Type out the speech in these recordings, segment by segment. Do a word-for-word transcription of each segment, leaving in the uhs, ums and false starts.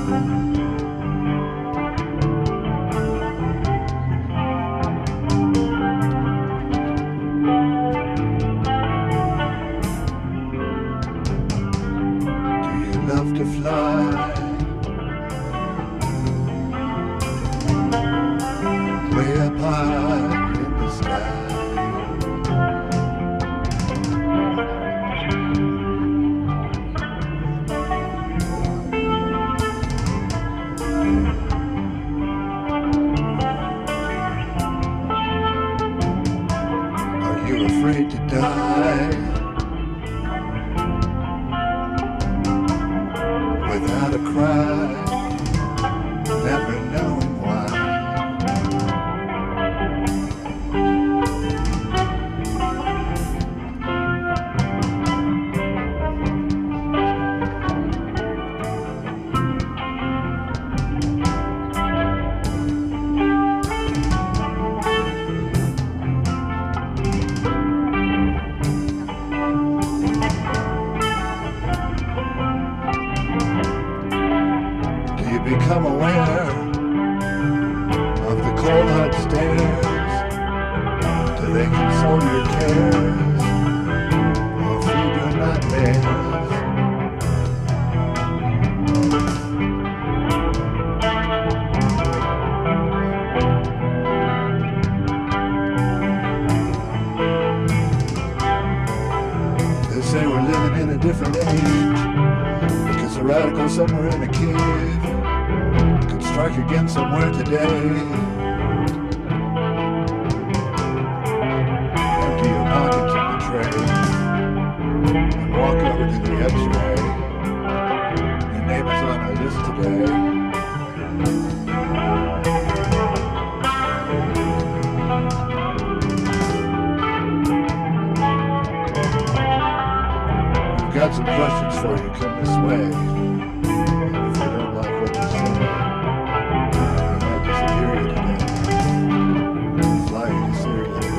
Love to fly way up high in the sky. Are you afraid to die? Without a cry, never knowing why. You become aware of the cold hard stares. Do they console your cares or feed your nightmares? They say we're living in a different age because a radical somewhere in a cave could strike again somewhere today. Empty your pockets in the tray and walk over to the x-ray. Your name is on our list today. We've got some questions for you. Come this way. If you don't like what you say, we might disappear you today. Fly you to Syria today.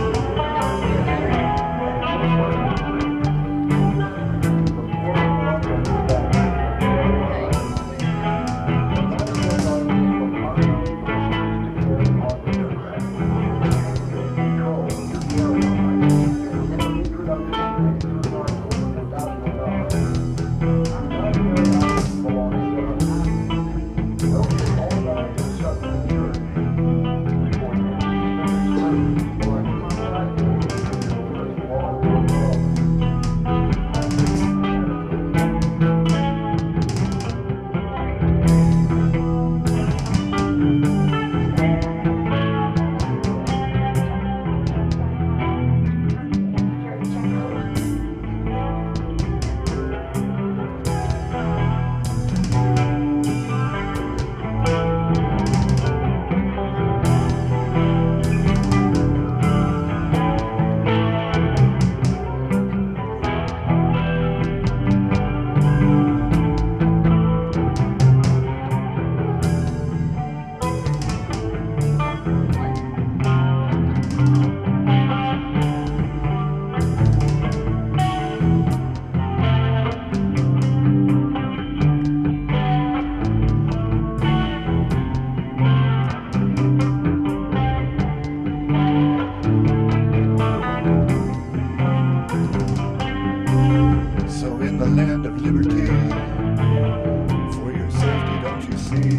The land of liberty, for your safety, don't you see?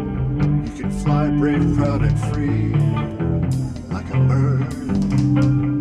You can fly brave, proud, and free, like a bird.